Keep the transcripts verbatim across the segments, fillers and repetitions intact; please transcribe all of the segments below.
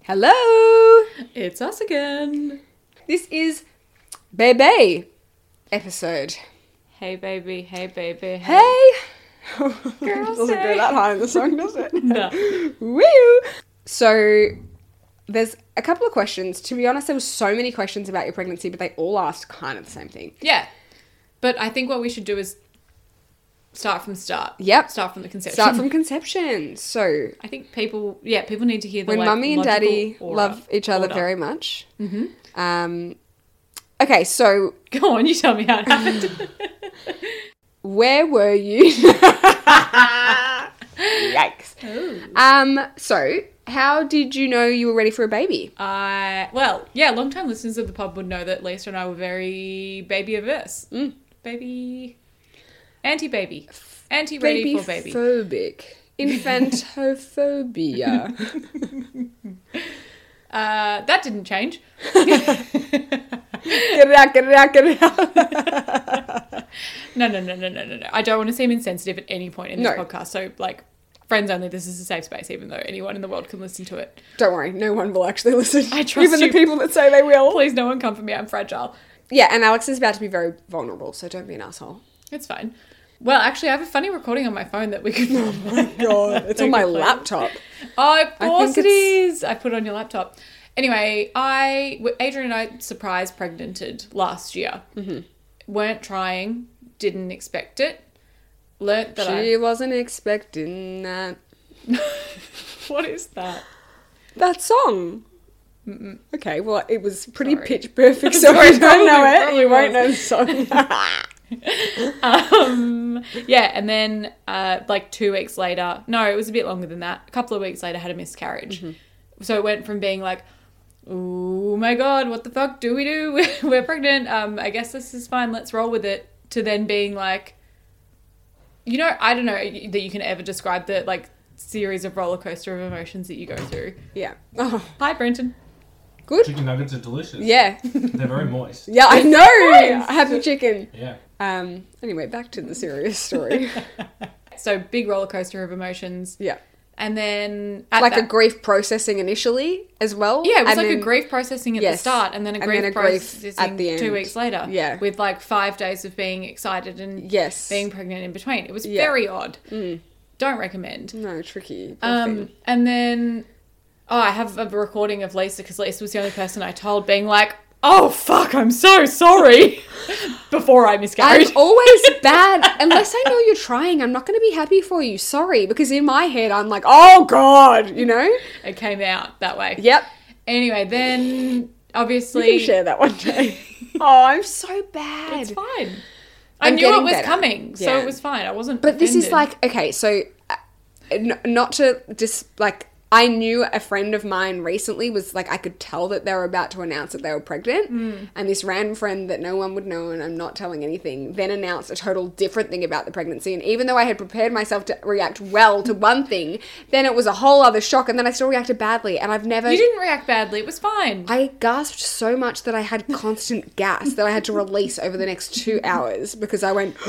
Hello! It's us again. This is Bebe episode. Hey baby, hey baby, Hey! Girl, doesn't say. go that high in the song, does it? No. Woo! So, there's a couple of questions. To be honest, there were so many questions about your pregnancy, but they all asked kind of the same thing. Yeah. But I think what we should do is start from the start. Yep. Start from the conception. Start from conception. So, I think people, yeah, people need to hear the when like, mummy and daddy logical love order- each other order. very much. Mm-hmm. Um, okay, so Go on, you tell me how it happened. where were you? Yikes. Ooh. Um, so, how did you know you were ready for a baby? I, well, yeah, long-time listeners of the pod would know that Lisa and I were very baby averse. Mm. Baby, anti-baby, anti-ready for baby. Phobic. Infantophobia. Uh, that didn't change. Get it out, get it out, get it out. No, no, no, no, no, no, no. I don't want to seem insensitive at any point in this No. podcast. So, like, friends only, this is a safe space, even though anyone in the world can listen to it. Don't worry, no one will actually listen. I trust Even you. the people that say they will. Please, no one come for me. I'm fragile. Yeah, and Alex is about to be very vulnerable, so don't be an asshole. It's fine. Well, actually, I have a funny recording on my phone that we could... Oh my God, it's on my laptop. Oh, of I course think it it's- is. I put it on your laptop. Anyway, I, Adrian and I surprise pregnanted last year. Mm-hmm. Weren't trying, didn't expect it. Learnt that She wasn't expecting that. I... What is that? That song. Mm-mm. Okay, well, it was pretty Sorry. pitch perfect, so Sorry, if you don't know probably- it, probably you won't was. know the song. um, yeah, and then uh, like two weeks later, no, it was a bit longer than that. A couple of weeks later, had a miscarriage. Mm-hmm. So it went from being like, oh my God, what the fuck do we do? We're pregnant. Um, I guess this is fine. Let's roll with it. To then being like, you know, I don't know that you can ever describe the like series of roller coaster of emotions that you go through. Yeah. Oh, Hi, Brenton. good. Chicken nuggets are delicious. Yeah. They're very moist. Yeah, I know. Nice. Happy chicken. Yeah. Um. Anyway, back to the serious story. So big roller coaster of emotions. Yeah. And then at Like that, a grief processing initially as well. Yeah, it was and like then- a grief processing at Yes. the start and then a And grief then a grief processing at the two end. weeks later. Yeah. With like five days of being excited and Yes. being pregnant in between. It was Yeah. very odd. Mm. Don't recommend. No, tricky. Poor Um, thing. and then, oh, I have a recording of Lisa because Lisa was the only person I told being like, oh, fuck, I'm so sorry. Before I miscarried. I'm always bad. Unless I know you're trying, I'm not going to be happy for you. Sorry. Because in my head, I'm like, oh, God, you know? It came out that way. Yep. Anyway, then We obviously... can share that one day. Oh, I'm so bad. It's fine. I I'm knew it getting was better. coming, so Yeah. it was fine. I wasn't But this is offended. like, okay, so uh, n- not to just like, I knew a friend of mine recently was like, I could tell that they were about to announce that they were pregnant. Mm. And this random friend that no one would know and I'm not telling anything, then announced a total different thing about the pregnancy. And even though I had prepared myself to react well to one thing, then it was a whole other shock. And then I still reacted badly. And I've never... You didn't react badly. It was fine. I gasped so much that I had constant gas that I had to release over the next two hours because I went...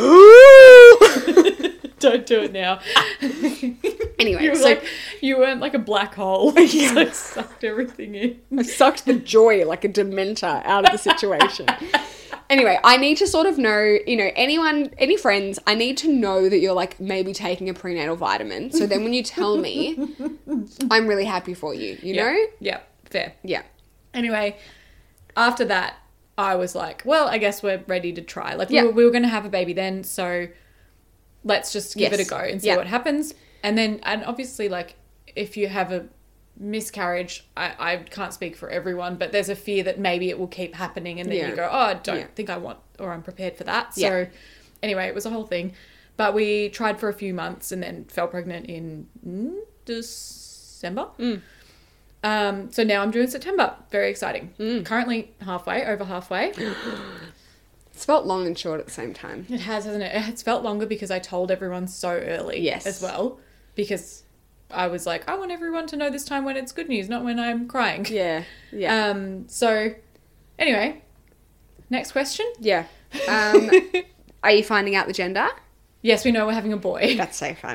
Don't do it now. Anyway, You were so like, you weren't like a black hole. You just, like, sucked everything in. I sucked the joy like a dementor out of the situation. Anyway, I need to sort of know, you know, anyone, any friends, I need to know that you're like maybe taking a prenatal vitamin. So then when you tell me, I'm really happy for you, you Yeah. know? Yeah, fair. Yeah. Anyway, after that, I was like, well, I guess we're ready to try. Like, Yeah. we, were, we were going to have a baby then, so let's just give Yes. it a go and see Yeah. what happens. And then, and obviously, like, if you have a miscarriage, I, I can't speak for everyone, but there's a fear that maybe it will keep happening and then Yeah. you go, oh, I don't Yeah. think I want or I'm prepared for that. So Yeah. anyway, it was a whole thing. But we tried for a few months and then fell pregnant in mm, December. Mm. Um, so now I'm due in September. Very exciting. Mm. Currently halfway, over halfway. It's felt long and short at the same time. It has, hasn't it? It's felt longer because I told everyone so early Yes. as well. Because I was like, I want everyone to know this time when it's good news, not when I'm crying. Yeah. Yeah. Um, so anyway, next question. yeah. Um, are you finding out the gender? Yes, we know we're having a boy. That's so fun.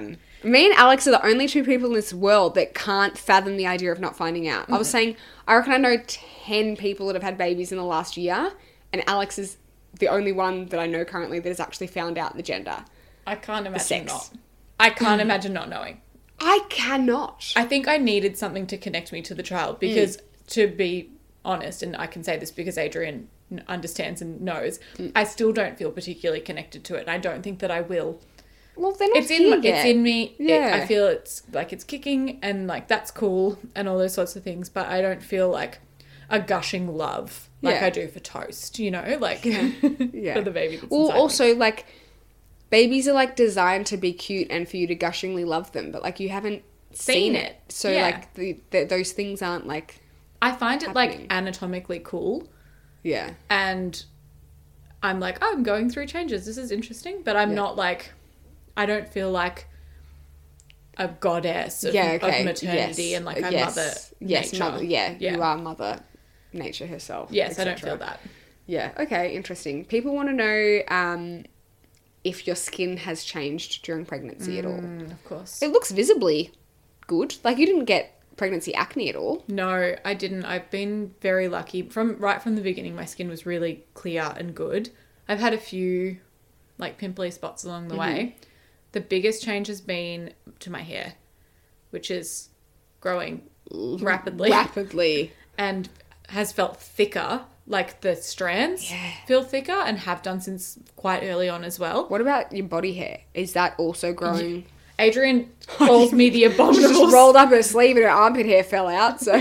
Me and Alex are the only two people in this world that can't fathom the idea of not finding out. Mm-hmm. I was saying, I reckon I know ten people that have had babies in the last year, and Alex is the only one that I know currently that has actually found out the gender. I can't imagine sex. not. I can't imagine not knowing. I cannot. I think I needed something to connect me to the child because, mm. to be honest, and I can say this because Adrian understands and knows, mm. I still don't feel particularly connected to it. And I don't think that I will. Well, they're not it's in yet. It's in me. Yeah. It, I feel it's like it's kicking and like that's cool and all those sorts of things. But I don't feel like a gushing love like yeah. I do for toast, you know, like yeah. Yeah. for the baby that's well, inside also me. like babies are like designed to be cute and for you to gushingly love them, but like you haven't seen, seen it. it. So yeah. like the, the, those things aren't like I find it happening. like anatomically cool. Yeah. And I'm like, oh, I'm going through changes. This is interesting. But I'm yeah. not like, I don't feel like a goddess of, yeah, okay. of maternity yes. and like a yes. mother yes, nature. Mother, yeah, yeah, you are mother nature herself. Yes, I don't feel that. Yeah, okay, interesting. People want to know um, if your skin has changed during pregnancy mm, at all. Of course. It looks visibly good. Like you didn't get pregnancy acne at all. No, I didn't. I've been very lucky. From right from the beginning, my skin was really clear and good. I've had a few like pimply spots along the mm-hmm. way. The biggest change has been to my hair, which is growing rapidly. Rapidly. And has felt thicker. Like the strands yeah. feel thicker and have done since quite early on as well. What about your body hair? Is that also growing? Adrian calls me the abominable. She just rolled up her sleeve and her armpit hair fell out. So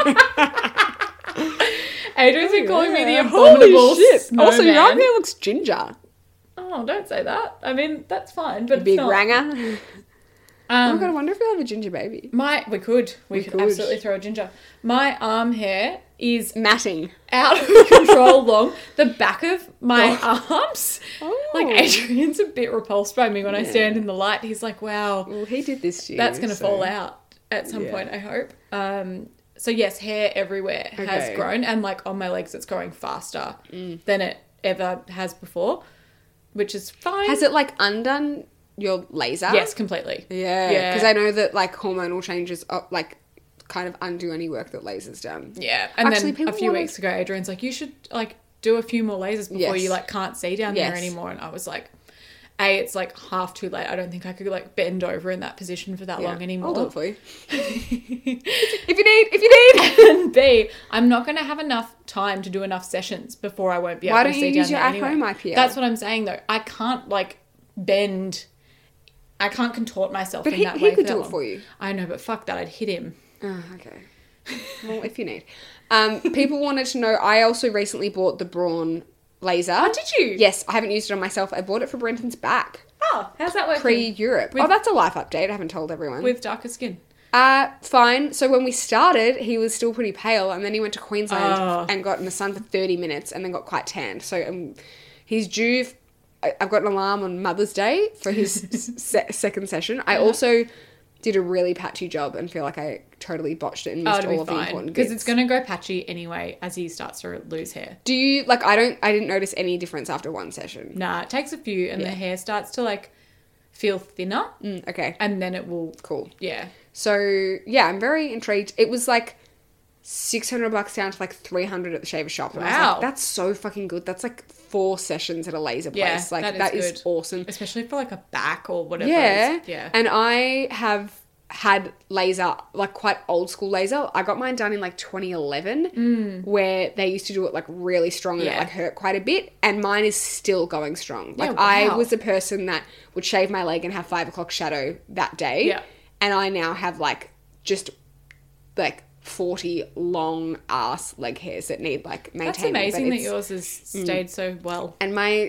Adrian's been oh, calling yeah. me the abominable. Holy shit! Snowman. Also, your armpit looks ginger. Oh, don't say that. I mean, that's fine, but a big it's not. ranger. Um, oh my god, I wonder if we'll have a ginger baby. My we could we, We could, could. absolutely throw a ginger. My arm hair is Matting. out of control long. The back of my Oh. arms. Oh. Like Adrian's a bit repulsed by me when I Yeah. stand in the light. He's like, wow, Well, he did this to you. that's going to so- fall out at some Yeah. point, I hope. Um, so yes, hair everywhere has Okay. grown, and like on my legs it's growing faster Mm. than it ever has before, which is fine. Has it like undone your laser? Yes, completely. Yeah. Yeah. Because I know that like hormonal changes uh, like kind of undo any work that laser's done. Yeah, and Actually, then a people few wanna- weeks ago, Adrian's like, you should like do a few more lasers before Yes. you like can't see down there Yes. anymore. And I was like, A, it's like half too late. I don't think I could like bend over in that position for that Yeah. long anymore. I'll do it for you. if you need, if you need. And B, I'm not going to have enough time to do enough sessions before I won't be able Why to don't see you down use your there at-home anyway. I P L? That's what I'm saying though. I can't like bend. I can't contort myself But in he, that he way. could for do that it long. for you. I know, but fuck that. I'd hit him. Oh, okay. Well, if you need. Um, people wanted to know, I also recently bought the Braun laser. Oh, did you? Yes, I haven't used it on myself. I bought it for Brenton's back. Oh, how's that working? Pre-Europe. With- oh, that's a life update. I haven't told everyone. With darker skin. Uh, fine. So when we started, he was still pretty pale, and then he went to Queensland Oh. and got in the sun for thirty minutes, and then got quite tanned. So um, he's due. F- I- I've got an alarm on Mother's Day for his se- second session. I also did a really patchy job and feel like I totally botched it and Oh, missed it'll all be of the fine important because bits. it's going to go patchy anyway as he starts to lose hair. Do you like? I don't. I didn't notice any difference after one session. Nah, it takes a few and Yeah. the hair starts to like feel thinner Mm, okay. and then it will, Cool. yeah. So yeah, I'm very intrigued. It was like six hundred bucks down to like three hundred at the shaver shop. And I was Wow. like, that's so fucking good. That's like four sessions at a laser place. Yeah, like that is that is good. awesome. Especially for like a back or whatever. Yeah. It is. Yeah. And I have had laser, like quite old school laser. I got mine done in like twenty eleven where they used to do it like really strong and it Mm. Yeah. like hurt quite a bit. And mine is still going strong. Like Yeah, I wow. was a person that would shave my leg and have five o'clock shadow that day. Yeah. And I now have like just like forty long ass leg hairs that need like maintaining. That's but amazing that it's- yours has stayed so well. And my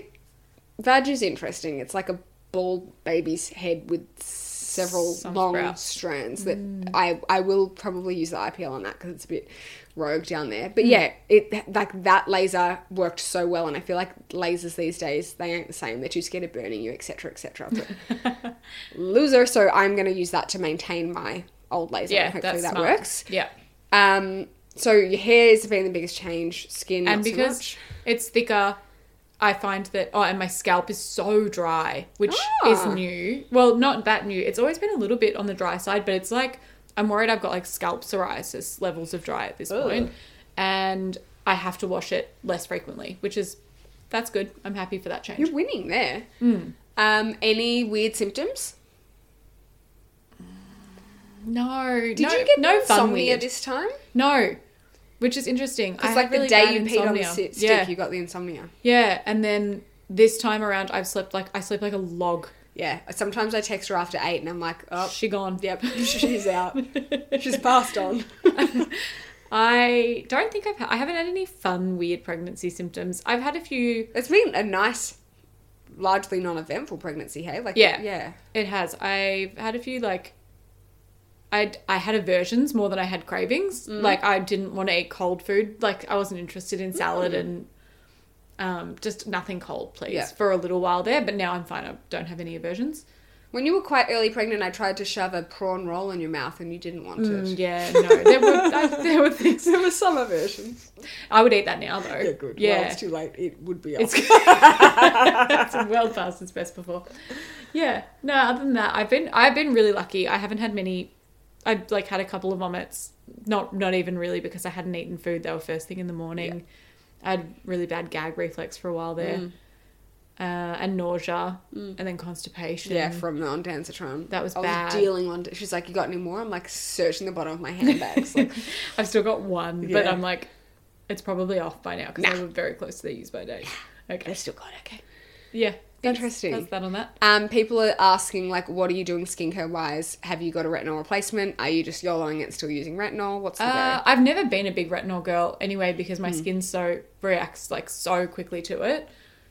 vag is interesting. It's like a bald baby's head with several Some long sprouts. strands that I I will probably use the I P L on that because it's a bit rogue down there. But yeah, it like that laser worked so well, and I feel like lasers these days they ain't the same. They're too scared of burning you, et cetera, et cetera. But loser. So I'm gonna use that to maintain my old laser. Yeah, and hopefully that's that smart. works. Yeah. Um. So your hair has been the biggest change. Skin, And not so because much. it's thicker, I find that, oh, and my scalp is so dry, which Ah. is new. Well, not that new. It's always been a little bit on the dry side, but it's like, I'm worried I've got like scalp psoriasis levels of dry at this Ugh. point, and I have to wash it less frequently, which is, that's good. I'm happy for that change. You're winning there. Mm. Um, any weird symptoms? No. Did no, you get no fun insomnia weird. this time? No. Which is interesting. I Because had like really the day bad you peed on the insomnia. si- stick, Yeah. you got the insomnia. Yeah, and then this time around, I've slept like, I sleep like a log. Yeah. Sometimes I text her after eight and I'm like, oh, She gone. yep, she's out. She's passed on. I don't think I've had, I haven't had any fun, weird pregnancy symptoms. I've had a few. It's been a nice, largely non-eventful pregnancy, hey? Like, Yeah. yeah. It has. I've had a few, like, I I had aversions more than I had cravings. Mm. Like, I didn't want to eat cold food. Like, I wasn't interested in salad Mm. and um, just nothing cold, please, Yeah. for a little while there. But now I'm fine. I don't have any aversions. When you were quite early pregnant, I tried to shove a prawn roll in your mouth and you didn't want Mm, it. yeah, no. There were, I, there were things. There were some aversions. I would eat that now, though. Yeah, good. Yeah. Well, it's too late. It would be It's, off. it's well past its best before. Yeah. No, other than that, I've been I've been really lucky. I haven't had many. I've like had a couple of vomits. Not not even really because I hadn't eaten food. They were first thing in the morning. I had really bad gag reflex for a while there, Mm. uh, and nausea, and then constipation. Yeah, from on Danzatron. That was I bad. was dealing on. She's like, "You got any more?" I'm like searching the bottom of my handbags. Like, I've still got one, but Yeah. I'm like, it's probably off by now because Nah. I were very close to the use by date. Okay. I still got it. Okay. Yeah. That's, Interesting. That's that on that. Um, people are asking like, "What are you doing skincare wise? Have you got a retinol replacement? Are you just YOLOing it, still using retinol? What's the Uh, go?" I've never been a big retinol girl anyway because Hmm. my skin so reacts like so quickly to it.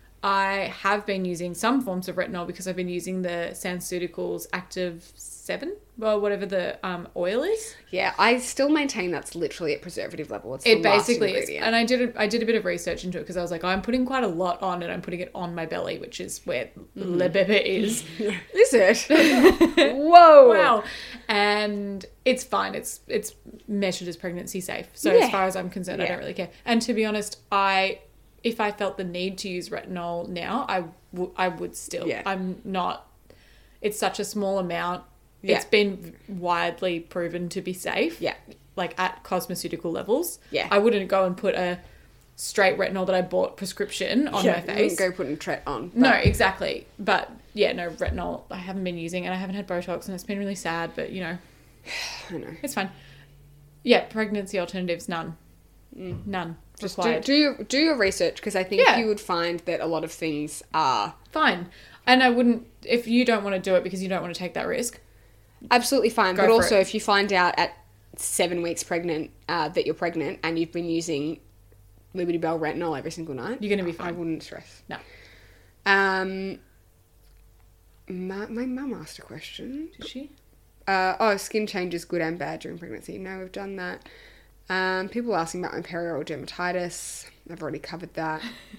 I have been using some forms of retinol because I've been using the SanSceuticals Active seven, or whatever the um, oil is. Yeah, I still maintain that's literally at preservative level. It's It the last basically is. ingredient. And I did a, I did a bit of research into it because I was like, oh, I'm putting quite a lot on and I'm putting it on my belly, which is where Mm-hmm. Le Bebe is. Is it? Whoa! Wow. And it's fine. It's it's measured as pregnancy safe. So Yeah. as far as I'm concerned, I Yeah. don't really care. And to be honest, I if I felt the need to use retinol now, I, w- I would still. Yeah. I'm not. It's such a small amount. Yeah. It's been widely proven to be safe. Yeah. Like at cosmeceutical levels. Yeah. I wouldn't go and put a straight retinol that I bought prescription on Yeah, my you face. wouldn't go putting Tret on. No, but- exactly. But yeah, no, retinol I haven't been using and I haven't had Botox and it's been really sad, but you know, I know. it's fine. Yeah, pregnancy alternatives, none. None Just do, required. do your do your research because I think Yeah. you would find that a lot of things are Fine. And I wouldn't, if you don't want to do it because you don't want to take that risk. absolutely fine. Go But for also, it. if you find out at seven weeks pregnant uh, that you're pregnant and you've been using Liberty Bell retinol every single night, You're going to be I fine. wouldn't stress. No. Um, my my mum asked a question. Did she? Uh, oh, skin changes good and bad during pregnancy. No, we've done that. Um, people asking about my perioral dermatitis. I've already covered that.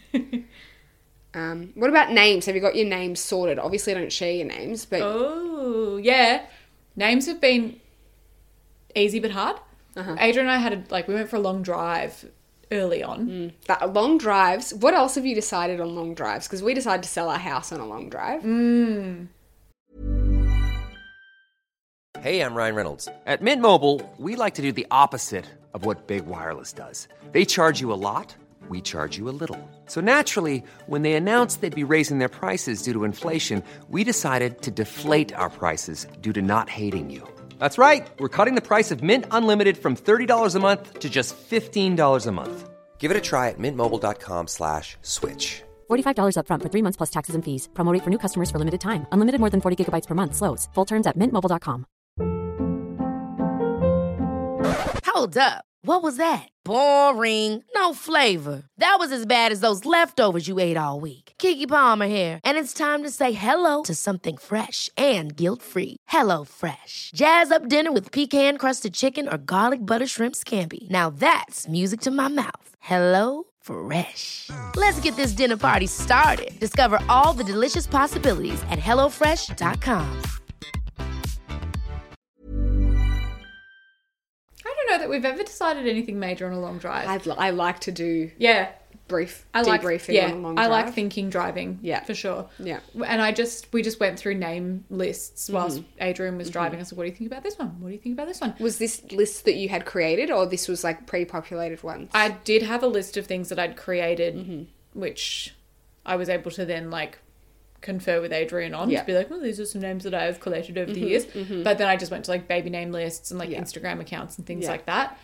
um, what about names? Have you got your names sorted? Obviously, I don't share your names, but Oh, yeah. Names have been easy but hard. Uh-huh. Adrian and I had a, like, we went for a long drive early on. that long drives. What else have you decided on long drives? Because we decided to sell our house on a long drive. Mm. Hey, I'm Ryan Reynolds. At Mint Mobile, we like to do the opposite of what Big Wireless does. They charge you a lot, we charge you a little. So naturally, when they announced they'd be raising their prices due to inflation, we decided to deflate our prices due to not hating you. That's right. We're cutting the price of Mint Unlimited from thirty dollars a month to just fifteen dollars a month. Give it a try at mintmobile.com slash switch. forty-five dollars up front for three months plus taxes and fees. Promo rate for new customers for limited time. Unlimited more than forty gigabytes per month. Slows full terms at mint mobile dot com. Hold up. What was that? Boring. No flavor. That was as bad as those leftovers you ate all week. Keke Palmer here, and it's time to say hello to something fresh and guilt-free. Hello Fresh. Jazz up dinner with pecan-crusted chicken or garlic butter shrimp scampi. Now that's music to my mouth. Hello Fresh. Let's get this dinner party started. Discover all the delicious possibilities at hello fresh dot com. I don't know that we've ever decided anything major on a long drive. I'd, li- I like to do. yeah. brief, I like debriefing yeah, on a long I drive. like thinking driving. Yeah. for sure. Yeah. And I just we just went through name lists whilst Mm-hmm. Adrian was driving. I said, "What do you think about this one? What do you think about this one?" Was this list that you had created, or this was like pre-populated ones? I did have a list of things that I'd created, Mm-hmm. which I was able to then like confer with Adrian on Yeah. to be like, well, these are some names that I've collated over the years. But then I just went to like baby name lists and like Yeah. Instagram accounts and things Yeah. like that.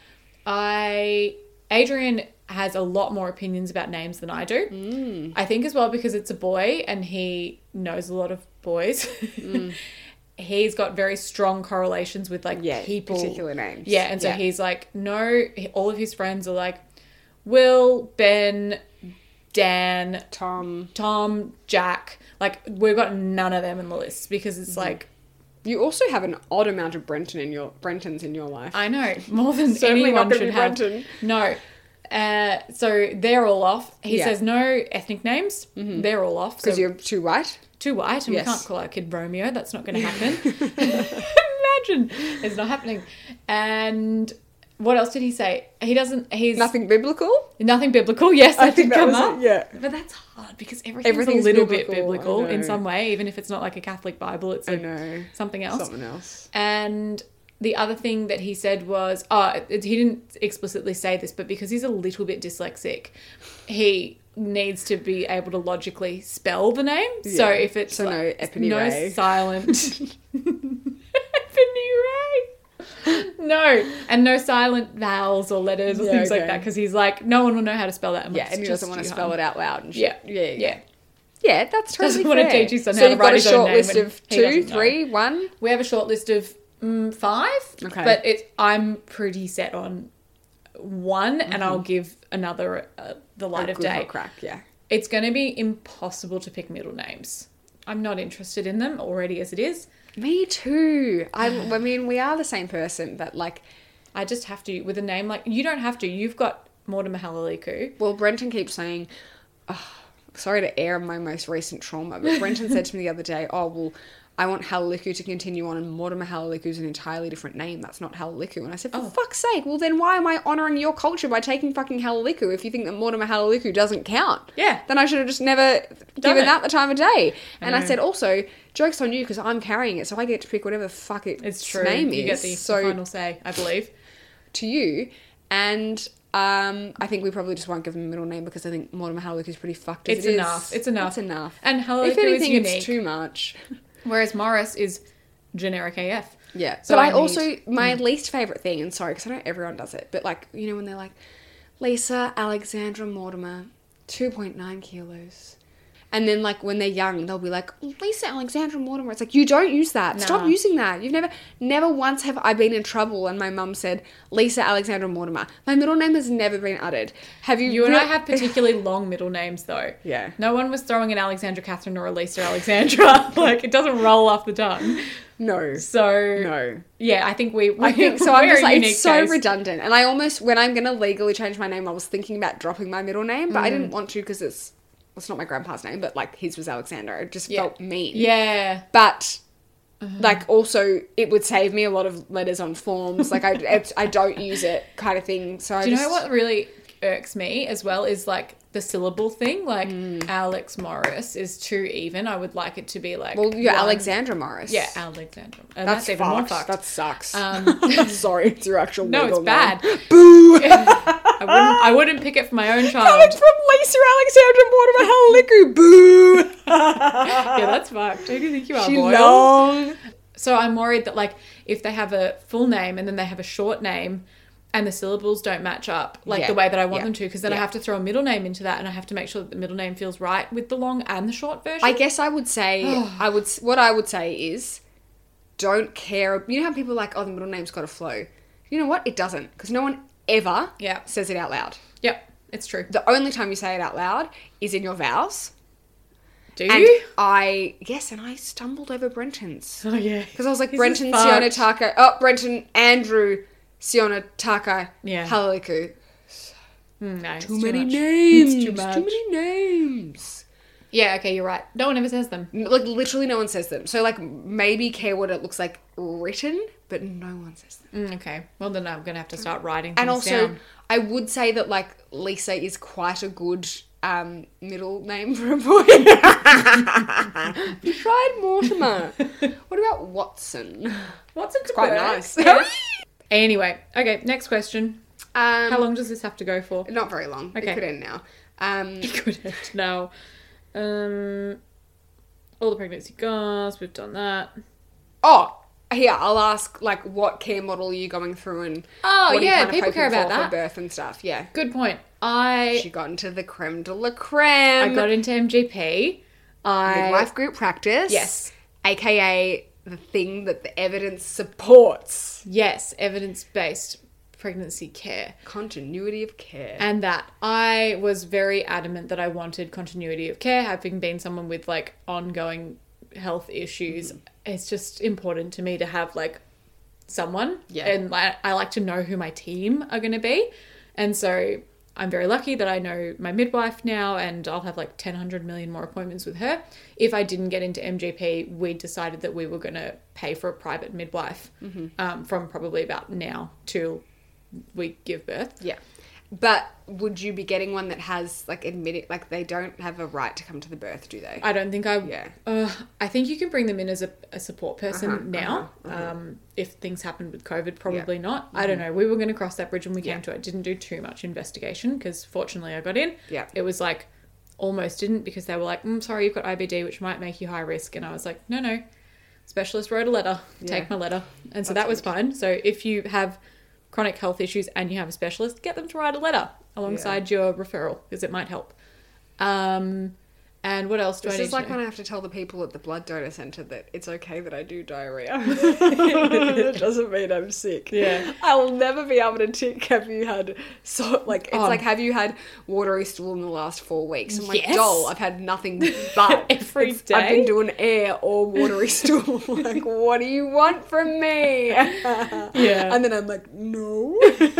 I Adrian has a lot more opinions about names than I do. Mm. I think as well because it's a boy and he knows a lot of boys. Mm. He's got very strong correlations with like Yeah, people, particular names. Yeah, and so Yeah. he's like, no, all of his friends are like Will, Ben, Dan, Tom. Tom, Jack. Like we've got none of them in the list because it's like You also have an odd amount of Brenton in your Brentons in your life. I know more than Certainly anyone not gonna should be have. Brenton. No. Uh, so they're all off. He Yeah. says no ethnic names. They're all off. Because So you're too white. too white and Yes. we can't call our kid Romeo. That's not going to happen. Imagine. It's not happening. And what else did he say? He doesn't, he's... Nothing biblical. Nothing biblical. Yes, that I think did that come was up. it, yeah. But that's hard because everything's, Everything's a little biblical, bit biblical I in know. some way, even if it's not like a Catholic Bible, it's I a, know. something else. Something else. And the other thing that he said was, oh, it, he didn't explicitly say this, but because he's a little bit dyslexic, he needs to be able to logically spell the name. So Yeah. if it's So no like, Epiny no Ray. silent Epiny Ray. No, and no silent vowels or letters or Yeah, things like okay. that because he's like, no one will know how to spell that. I'm Yeah, like, and he "It's doesn't just want to too spell hard." it out loud and Yeah, shit. Yeah, yeah. yeah. Yeah, that's totally Doesn't want to fair. teach his son so how to you've write got a his own short name list when of he two, doesn't know. three, one. We have a short list of mm, five, Okay. but it's I'm pretty set on one, and I'll give another uh, the light A of good day. hot crack, yeah. It's going to be impossible to pick middle names. I'm not interested in them already as it is. Me too. I, I mean, we are the same person, but like, I just have to with a name like you don't have to. You've got Mortimer Halaliku. well, Brenton keeps saying, oh, sorry to air my most recent trauma, but Brenton said to me the other day, oh, well, I want Halaliku to continue on, and Mortimer Halaliku is an entirely different name. That's not Halaliku. And I said, for fuck's sake, well, then why am I honouring your culture by taking fucking Halaliku if you think that Mortimer Halaliku doesn't count? Yeah. Then I should have just never given it. that the time of day. And I know. said, also, joke's on you because I'm carrying it, so I get to pick whatever the fuck its It's true. name you is. get the so final say, I believe. to you, and um, I think we probably just won't give him a middle name because I think Mortimer Halaliku is pretty fucked as It's it is. enough. It's enough. It's enough. And Halaliku if anything, is unique. it's too much. Whereas Morris is generic A F. Yeah. So but I, I need- also, my least favourite thing, and sorry, because I know everyone does it, but like, you know, when they're like, Lisa Alexandra Mortimer, two point nine kilos. And then, like, when they're young, they'll be like, Lisa Alexandra Mortimer. It's like, you don't use that. Stop Nah. using that. You've never, never once have I been in trouble and my mum said, Lisa Alexandra Mortimer. My middle name has never been uttered. Have you... You and I real- have particularly long middle names, though. Yeah. No one was throwing an Alexandra Catherine or a Lisa Alexandra. Like, it doesn't roll off the tongue. No. So, No. yeah, I think we... we I think so. I'm we're just a like, unique it's so case. redundant. And I almost, when I'm going to legally change my name, I was thinking about dropping my middle name, but I didn't want to because it's, it's not my grandpa's name, but like his was Alexander. It just Yeah. felt mean. Yeah. But like also it would save me a lot of letters on forms. Like I, it's, I don't use it kind of thing. So I Do you just, know what really irks me as well is like the syllable thing? Like Mm. Alex Morris is too even. I would like it to be like... Well, you're one- Alexandra Morris. Yeah, Alexandra. And That's, that's, even more fucked. fucked. That sucks. Um, Sorry, it's your actual no, it's legal bad. name. Boo! I wouldn't, I wouldn't pick it for my own Coming child. from Lisa Alexandra Mortimer Halaliku. Boo! Yeah, that's fucked. Who do you think you are, She Boyle? long. So I'm worried that like if they have a full name and then they have a short name and the syllables don't match up like Yeah, the way that I want yeah, them to, because then I yeah. have to throw a middle name into that and I have to make sure that the middle name feels right with the long and the short version. I guess I would say, I would, what I would say is, don't care. You know how people are like, oh, the middle name's got to flow. You know what? It doesn't, because no one ever Yeah. says it out loud. Yep, it's true. The only time you say it out loud is in your vows. Do And you? I, yes, and I stumbled over Brenton's. Oh yeah. Because I was like, This Brenton, is Siona, fucked. Taka. Oh, Brenton, Andrew, Siona, Taka, Yeah. Halaliku. Mm, no, it's Too, many much. names. It's too much. Too many names. Yeah, okay, you're right. No one ever says them. Like, literally no one says them. So, like, maybe care what it looks like written, but no one says them. Mm, okay. Well, then I'm going to have to start writing things And also, down. I would say that, like, Lisa is quite a good um, middle name for a boy. You tried Mortimer. What about Watson? What's it Quite nice. Anyway, okay, next question. Um, How long does this have to go for? Not very long. Okay. It could end now. Um, Good end now. Um, all the pregnancy goals, we've done that. oh, here, I'll ask, like, what care model are you going through and Oh, what are you yeah, kind of people hoping care about for that. for birth and stuff. Yeah. Good point. I She got into the creme de la creme. I got into M G P. I midwife group practice. Yes. A K A the thing that the evidence supports. yes, evidence-based pregnancy care. Continuity of care. And that I was very adamant that I wanted continuity of care, having been someone with like ongoing health issues. It's just important to me to have like someone. Yeah. And like, I like to know who my team are going to be. And so I'm very lucky that I know my midwife now, and I'll have like ten hundred million more appointments with her. If I didn't get into M G P, we decided that we were going to pay for a private midwife um, from probably about now till we give birth. yeah. But would you be getting one that has, like, admitting, like, they don't have a right to come to the birth, do they? I don't think I. Yeah. Uh, I think you can bring them in as a, a support person Uh-huh, now. uh-huh, uh-huh. Um, if things happened with COVID, probably Yeah. not. I don't know. We were going to cross that bridge when we came Yeah. to it. Didn't do too much investigation because fortunately I got in. Yeah. It was like almost didn't, because they were like, mm, sorry, you've got I B D, which might make you high risk. And I was like, no, no. Specialist wrote a letter. Take Yeah. my letter. And so that was fine. So if you have chronic health issues and you have a specialist, get them to write a letter alongside your referral, because it might help. Um, and what else do This I need is like to know? when I have to tell the people at the blood donor centre that it's okay that I do diarrhea. It doesn't mean I'm sick. Yeah. I will never be able to tick, have you had, so, like, it's Oh. like, have you had watery stool in the last four weeks? I'm like, Yes. doll, I've had nothing but. Every It's- I've day? been doing air or watery stool. Like, what do you want from me? Yeah. And then I'm like, no.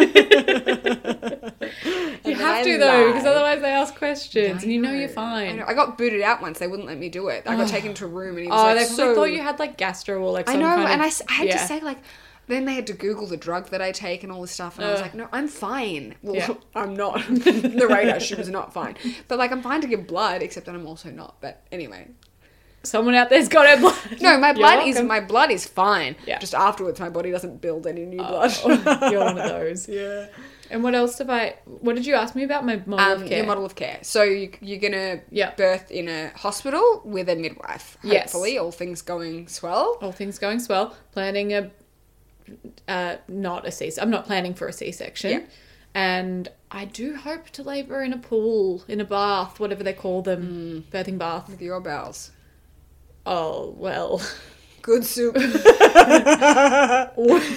You then have I to though, because lie. otherwise they ask questions, I and you know you're I, fine. know. I got booted out once. They wouldn't let me do it. I got taken to a room and he was Oh, like, they probably so... thought you had like gastro or like I some know, kind of... and I, s- I had yeah. to say, like, then they had to Google the drug that I take and all this stuff, and I was Ugh. like, no, I'm fine. Well, Yeah. I'm not. The radar, she was not fine. But, like, I'm fine to give blood, except that I'm also not. But anyway. Someone out there's got her blood. No, my You're blood is welcome. my blood is fine. Yeah. Just afterwards, my body doesn't build any new blood. Oh, you're one of those. Yeah. And what else have I... What did you ask me about my model Um, of care? your model of care. So you, you're gonna Yeah. birth in a hospital with a midwife. Yes. Hopefully, all things going swell. All things going swell. Planning a... Uh, not a C... I'm not planning for a C-section. Yeah. And I do hope to labour in a pool, in a bath, whatever they call Mm. them. Birthing bath. With your bowels. Oh, well... Good soup. well...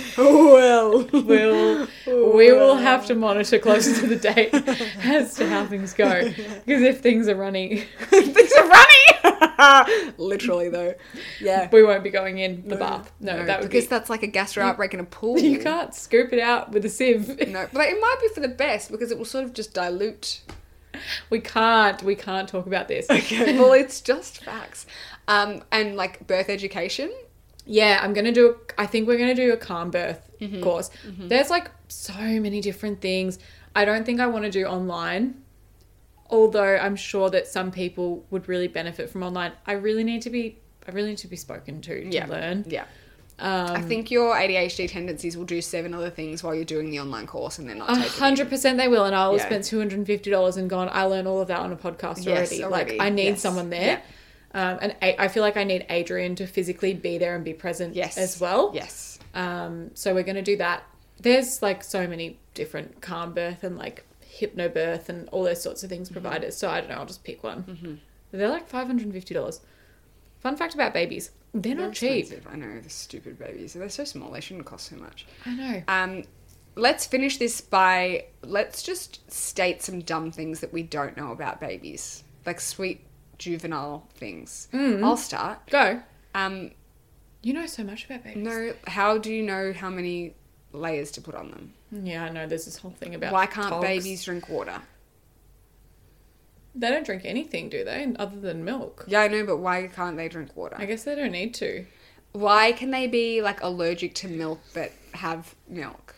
well. We will have to monitor closer to the date as to how things go. Because if things are running, Things are running. Literally, though. Yeah. we won't be going in the bath. No, that would because be... that's like a gastro outbreak in a pool. You can't scoop it out with a sieve. No, but it might be for the best because it will sort of just dilute. We can't. We can't talk about this. Okay. Well, it's just facts. Um, and like birth education. Yeah, I'm going to do... A, I think we're going to do a calm birth Mm-hmm. course. There's like so many different things. I don't think I want to do online. Although I'm sure that some people would really benefit from online. I really need to be... I really need to be spoken to to Yeah. learn. Yeah. Um, I think your A D H D tendencies will do seven other things while you're doing the online course and they're not A taking it. hundred percent they will, and I will Yeah. spend two hundred and fifty dollars and gone. I learned all of that on a podcast Yes, already. already. Like I need Yes. someone there, um, and A- I feel like I need Adrian to physically be there and be present Yes. as well. Yes. Um, so we're gonna do that. There's like so many different calm birth and like hypnobirth and all those sorts of things provided. So I don't know. I'll just pick one. Mm-hmm. They're like five hundred and fifty dollars. Fun fact about babies: they're, They're not cheap. expensive. I know, the stupid babies. They're so small, they shouldn't cost so much. I know. Um, let's finish this by, let's just state some dumb things that we don't know about babies. Like sweet juvenile things. Mm. I'll start. Go. Um, You know so much about babies. no, how do you know how many layers to put on them? Yeah, I know. There's this whole thing about Why can't togs. babies drink water? They don't drink anything, do they? Other than milk. Yeah, I know, but why can't they drink water? I guess they don't need to. Why can they be like allergic to milk but have milk?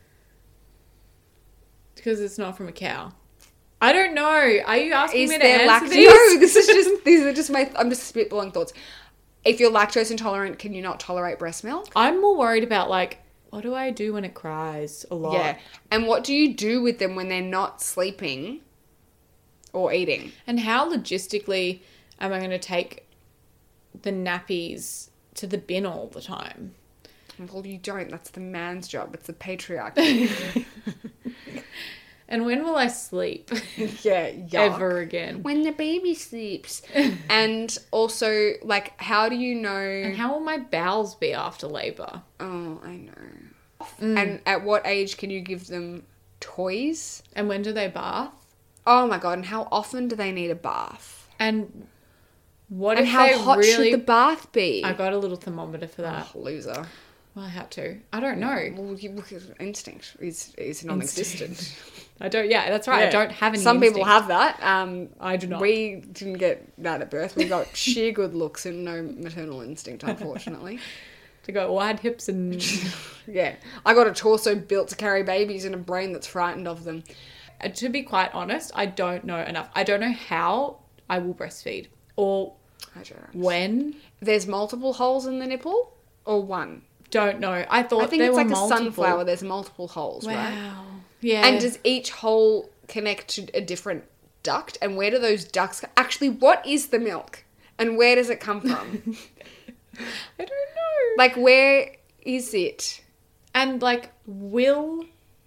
Because it's not from a cow. I don't know. Are you asking Is me to there answer lactose? these? No, this is just these are just my. I'm just spitballing thoughts. If you're lactose intolerant, can you not tolerate breast milk? I'm more worried about, like, what do I do when it cries a lot? Yeah. And what do you do with them when they're not sleeping or eating? And how logistically am I going to take the nappies to the bin all the time? Well, you don't. That's the man's job. It's the patriarchy. And when will I sleep Yeah, yuck. ever again? When the baby sleeps. And also, like, how do you know... And how will my bowels be after labour? Oh, I know. And at what age can you give them toys? And when do they bath? Oh my god, and how often do they need a bath? And what And if how they hot really... should the bath be? I got a little thermometer for that. Oh, loser. Well, I had to. I don't know. Well, you, instinct is, is non-existent. I don't... Yeah, that's right. I Yeah. don't have any Some people instinct. have that. Um, I do not. We didn't get that at birth. We got sheer good looks and no maternal instinct, unfortunately. To go wide hips and... Yeah. I got a torso built to carry babies and a brain that's frightened of them. Uh, to be quite honest, I don't know enough. I don't know how I will breastfeed or I don't know. when. There's multiple holes in the nipple or one? Don't know. I thought I think there it's were like multiple. a sunflower. There's multiple holes, right? Wow. Yeah. And does each hole connect to a different duct? And where do those ducts... Actually, what is the milk? And where does it come from? I don't know. Like, where is it? And like, will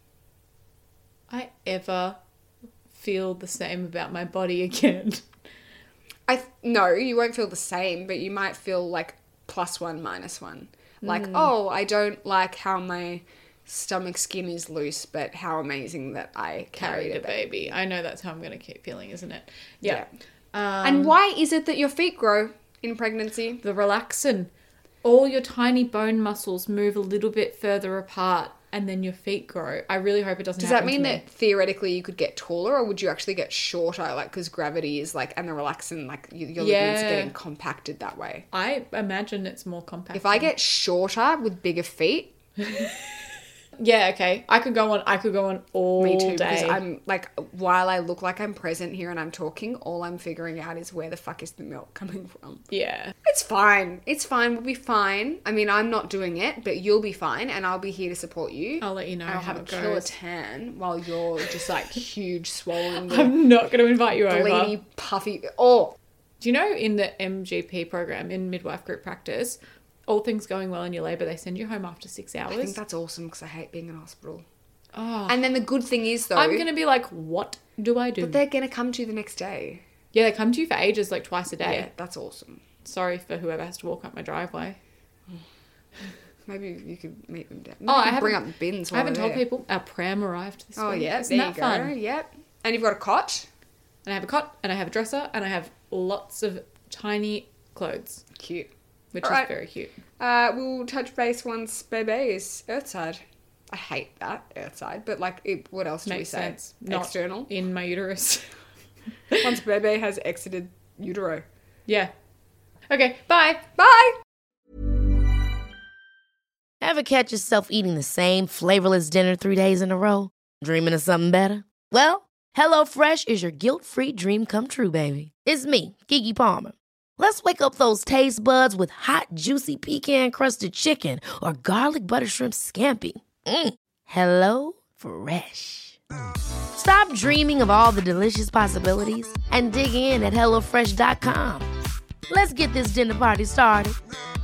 I ever feel the same about my body again? I th- No, you won't feel the same, but you might feel like plus one, minus one. Like, Mm. oh, I don't like how my stomach skin is loose, but how amazing that I carried, Carried a a baby. baby. I know that's how I'm going to keep feeling, isn't it? Yeah. Um, And why is it that your feet grow in pregnancy? the relaxin. All your tiny bone muscles move a little bit further apart and then your feet grow. I really hope it doesn't Does that happen mean to me. that theoretically you could get taller, or would you actually get shorter? Like, because gravity is like, and the relaxin, like you, your ligaments are Yeah. getting compacted that way. I imagine it's more compact. If I get shorter with bigger feet, Yeah, okay. I could go on I could go on all me too, day. because I'm like, while I look like I'm present here and I'm talking, all I'm figuring out is where the fuck is the milk coming from. Yeah. It's fine. It's fine. We'll be fine. I mean, I'm not doing it, but you'll be fine, and I'll be here to support you. I'll let you know I'll how have a it killer goes. tan while you're just like huge, swollen, I'm not going to invite you over. bleedy, puffy. Oh, Do you know in the M G P program, in midwife group practice, all things going well in your labour, they send you home after six hours? I think that's awesome because I hate being in hospital. Oh. And then the good thing is, though, I'm going to be like, what do I do? but they're going to come to you the next day. Yeah, they come to you for ages, like twice a day. Yeah, that's awesome. Sorry for whoever has to walk up my driveway. Maybe you could meet them down. Oh, I I haven't- bring up the bins. I While haven't they're told there. people our pram arrived this Oh week. yeah, Isn't there you that go. fun? Yep. And you've got a cot. And I have a cot, and I have a dresser, and I have lots of tiny clothes, Cute. which All is right. very cute. Uh, we'll touch base once Bebe is Earthside. I hate that Earthside, but like, it, what else do Makes we say? sense. Not External. in my uterus. Once Bebe has exited utero. Yeah. Okay, bye. Bye. Ever catch yourself eating the same flavorless dinner three days in a row? Dreaming of something better? Well, HelloFresh is your guilt-free dream come true, baby. It's me, Keke Palmer. Let's wake up those taste buds with hot, juicy pecan-crusted chicken or garlic butter shrimp scampi. Mm. Hello Fresh. Stop dreaming of all the delicious possibilities and dig in at HelloFresh dot com. Let's get this dinner party started.